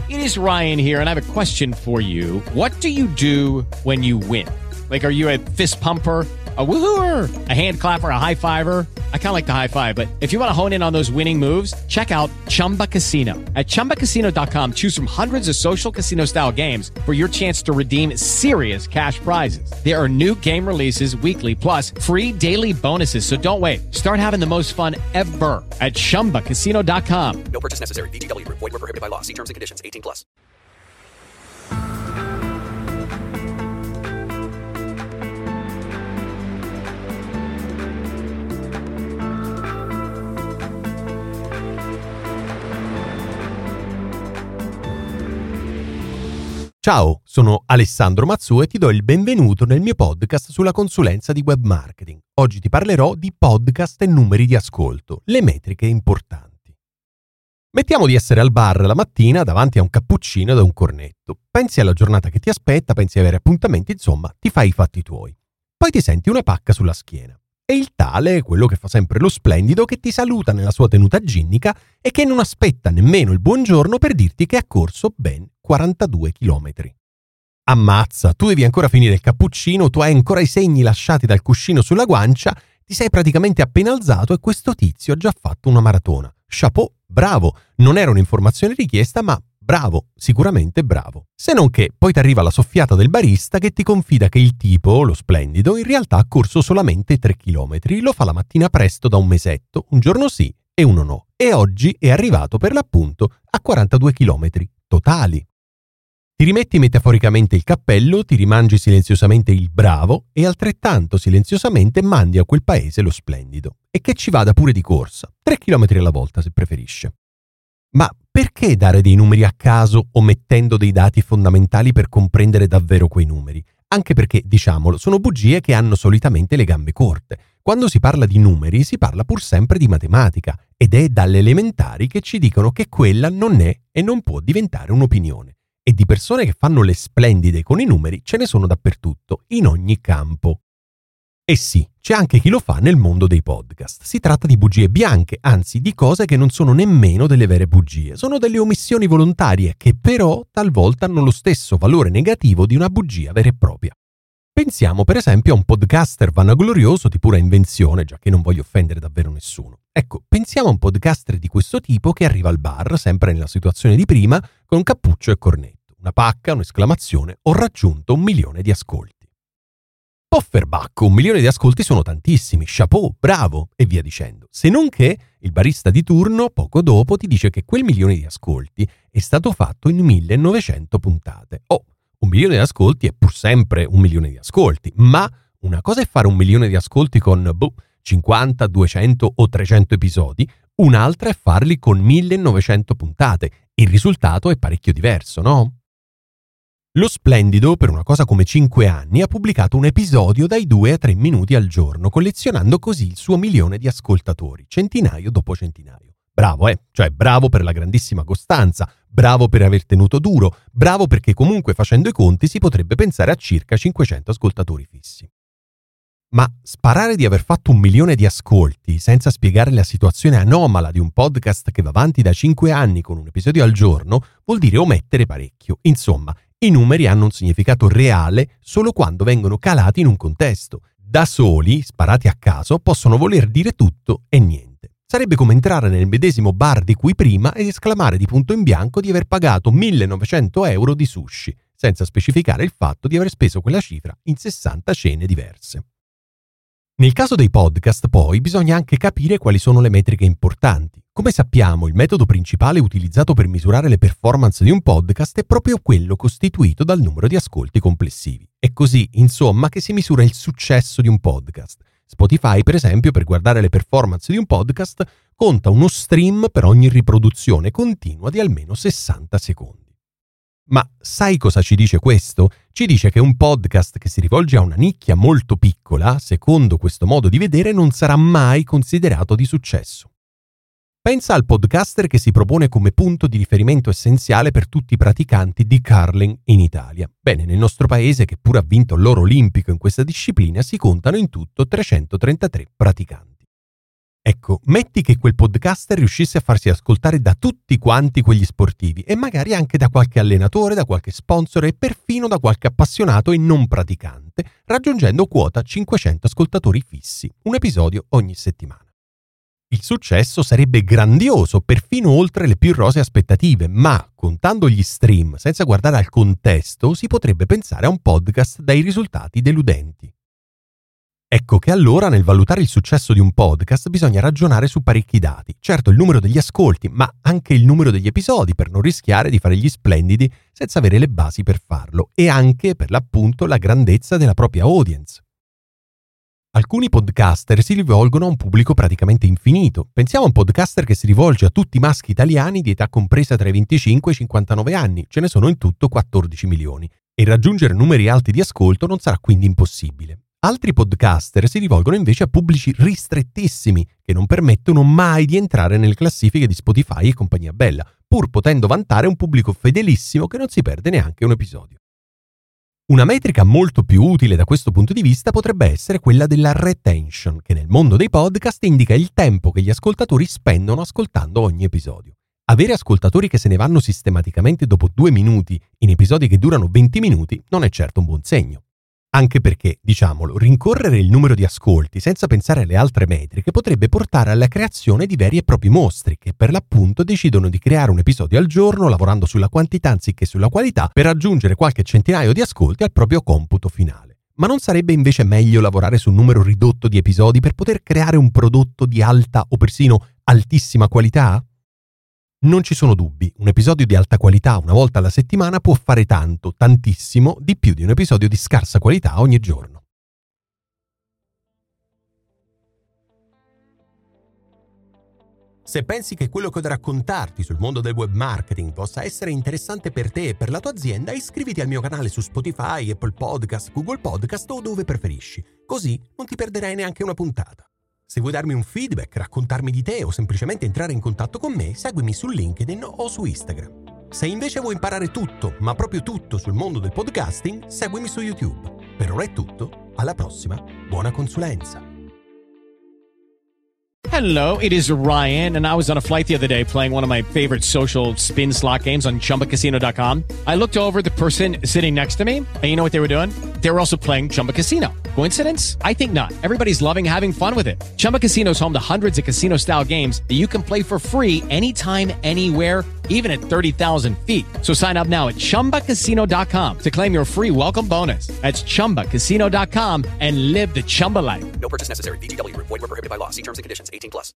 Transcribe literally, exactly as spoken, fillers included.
It is Ryan here, and I have a question for you. What do you do when you win? Like, are you a fist pumper, a woohooer, a hand clapper, a high fiver? I kind of like the high five, but if you want to hone in on those winning moves, check out Chumba Casino. At chumba casino dot com, choose from hundreds of social casino style games for your chance to redeem serious cash prizes. There are new game releases weekly, plus free daily bonuses. So don't wait. Start having the most fun ever at chumba casino dot com. No purchase necessary. V G W Group. Void where prohibited by law. See terms and conditions. eighteen plus. Ciao, sono Alessandro Mazzu e ti do il benvenuto nel mio podcast sulla consulenza di web marketing. Oggi ti parlerò di podcast e numeri di ascolto, le metriche importanti. Mettiamo di essere al bar la mattina davanti a un cappuccino e a un cornetto. Pensi alla giornata che ti aspetta, pensi di avere appuntamenti, insomma, ti fai i fatti tuoi. Poi ti senti una pacca sulla schiena. E il tale, quello che fa sempre lo splendido, che ti saluta nella sua tenuta ginnica e che non aspetta nemmeno il buongiorno per dirti che ha corso ben quarantadue chilometri. Ammazza, tu devi ancora finire il cappuccino, tu hai ancora i segni lasciati dal cuscino sulla guancia, ti sei praticamente appena alzato e questo tizio ha già fatto una maratona. Chapeau, bravo, non era un'informazione richiesta, ma bravo, sicuramente bravo. Se non che poi ti arriva la soffiata del barista che ti confida che il tipo, lo splendido, in realtà ha corso solamente tre chilometri, lo fa la mattina presto da un mesetto, un giorno sì e uno no, e oggi è arrivato per l'appunto a quarantadue chilometri totali. Ti rimetti metaforicamente il cappello, ti rimangi silenziosamente il bravo e altrettanto silenziosamente mandi a quel paese lo splendido. E che ci vada pure di corsa, tre chilometri alla volta se preferisce. Ma perché dare dei numeri a caso omettendo dei dati fondamentali per comprendere davvero quei numeri? Anche perché, diciamolo, sono bugie che hanno solitamente le gambe corte. Quando si parla di numeri si parla pur sempre di matematica ed è dalle elementari che ci dicono che quella non è e non può diventare un'opinione. E di persone che fanno le splendide con i numeri ce ne sono dappertutto, in ogni campo. E sì, c'è anche chi lo fa nel mondo dei podcast. Si tratta di bugie bianche, anzi di cose che non sono nemmeno delle vere bugie. Sono delle omissioni volontarie che però talvolta hanno lo stesso valore negativo di una bugia vera e propria. Pensiamo per esempio a un podcaster vanaglorioso di pura invenzione, già che non voglio offendere davvero nessuno. Ecco, pensiamo a un podcaster di questo tipo che arriva al bar, sempre nella situazione di prima, con un cappuccio e cornetto, una pacca, un'esclamazione, ho raggiunto un milione di ascolti. Pofferbacco, un milione di ascolti sono tantissimi, chapeau, bravo, e via dicendo. Se non che il barista di turno, poco dopo, ti dice che quel milione di ascolti è stato fatto in millenovecento puntate. Oh, un milione di ascolti è pur sempre un milione di ascolti, ma una cosa è fare un milione di ascolti con, boh, cinquanta, duecento o trecento episodi, un'altra è farli con millenovecento puntate. Il risultato è parecchio diverso, no? Lo splendido, per una cosa come cinque anni, ha pubblicato un episodio dai due a tre minuti al giorno, collezionando così il suo milione di ascoltatori, centinaio dopo centinaio. Bravo, eh? Cioè bravo per la grandissima costanza, bravo per aver tenuto duro, bravo perché comunque facendo i conti si potrebbe pensare a circa cinquecento ascoltatori fissi. Ma sparare di aver fatto un milione di ascolti senza spiegare la situazione anomala di un podcast che va avanti da cinque anni con un episodio al giorno vuol dire omettere parecchio. Insomma, i numeri hanno un significato reale solo quando vengono calati in un contesto. Da soli, sparati a caso, possono voler dire tutto e niente. Sarebbe come entrare nel medesimo bar di cui prima ed esclamare di punto in bianco di aver pagato millenovecento euro di sushi, senza specificare il fatto di aver speso quella cifra in sessanta cene diverse. Nel caso dei podcast, poi, bisogna anche capire quali sono le metriche importanti. Come sappiamo, il metodo principale utilizzato per misurare le performance di un podcast è proprio quello costituito dal numero di ascolti complessivi. È così, insomma, che si misura il successo di un podcast. Spotify, per esempio, per guardare le performance di un podcast, conta uno stream per ogni riproduzione continua di almeno sessanta secondi. Ma sai cosa ci dice questo? Ci dice che un podcast che si rivolge a una nicchia molto piccola, secondo questo modo di vedere, non sarà mai considerato di successo. Pensa al podcaster che si propone come punto di riferimento essenziale per tutti i praticanti di curling in Italia. Bene, nel nostro paese, che pure ha vinto l'oro olimpico in questa disciplina, si contano in tutto trecentotrentatré praticanti. Ecco, metti che quel podcaster riuscisse a farsi ascoltare da tutti quanti quegli sportivi e magari anche da qualche allenatore, da qualche sponsor e perfino da qualche appassionato e non praticante, raggiungendo quota cinquecento ascoltatori fissi, un episodio ogni settimana. Il successo sarebbe grandioso, perfino oltre le più rosee aspettative, ma contando gli stream senza guardare al contesto si potrebbe pensare a un podcast dai risultati deludenti. Ecco che allora nel valutare il successo di un podcast bisogna ragionare su parecchi dati, certo il numero degli ascolti, ma anche il numero degli episodi per non rischiare di fare gli splendidi senza avere le basi per farlo, e anche per l'appunto la grandezza della propria audience. Alcuni podcaster si rivolgono a un pubblico praticamente infinito. Pensiamo a un podcaster che si rivolge a tutti i maschi italiani di età compresa tra i venticinque e i cinquantanove anni, ce ne sono in tutto quattordici milioni, e raggiungere numeri alti di ascolto non sarà quindi impossibile. Altri podcaster si rivolgono invece a pubblici ristrettissimi, che non permettono mai di entrare nelle classifiche di Spotify e compagnia bella, pur potendo vantare un pubblico fedelissimo che non si perde neanche un episodio. Una metrica molto più utile da questo punto di vista potrebbe essere quella della retention, che nel mondo dei podcast indica il tempo che gli ascoltatori spendono ascoltando ogni episodio. Avere ascoltatori che se ne vanno sistematicamente dopo due minuti in episodi che durano venti minuti non è certo un buon segno. Anche perché, diciamolo, rincorrere il numero di ascolti senza pensare alle altre metriche potrebbe portare alla creazione di veri e propri mostri che per l'appunto decidono di creare un episodio al giorno lavorando sulla quantità anziché sulla qualità per raggiungere qualche centinaio di ascolti al proprio computo finale. Ma non sarebbe invece meglio lavorare su un numero ridotto di episodi per poter creare un prodotto di alta o persino altissima qualità? Non ci sono dubbi, un episodio di alta qualità una volta alla settimana può fare tanto, tantissimo, di più di un episodio di scarsa qualità ogni giorno. Se pensi che quello che ho da raccontarti sul mondo del web marketing possa essere interessante per te e per la tua azienda, iscriviti al mio canale su Spotify, Apple Podcast, Google Podcast o dove preferisci, così non ti perderai neanche una puntata. Se vuoi darmi un feedback, raccontarmi di te o semplicemente entrare in contatto con me, seguimi su LinkedIn o su Instagram. Se invece vuoi imparare tutto, ma proprio tutto sul mondo del podcasting, seguimi su YouTube. Per ora è tutto, alla prossima, buona consulenza! Hello, it is Ryan, and I was on a flight the other day playing one of my favorite social spin slot games on Chumba Casino dot com. I looked over at the person sitting next to me, and you know what they were doing? They were also playing Chumba Casino. Coincidence? I think not. Everybody's loving having fun with it. Chumba Casino is home to hundreds of casino-style games that you can play for free anytime, anywhere, even at thirty thousand feet. So sign up now at Chumba Casino dot com to claim your free welcome bonus. That's Chumba Casino dot com and live the Chumba life. No purchase necessary. V G W. Void where prohibited by law. See terms and conditions. eighteen plus.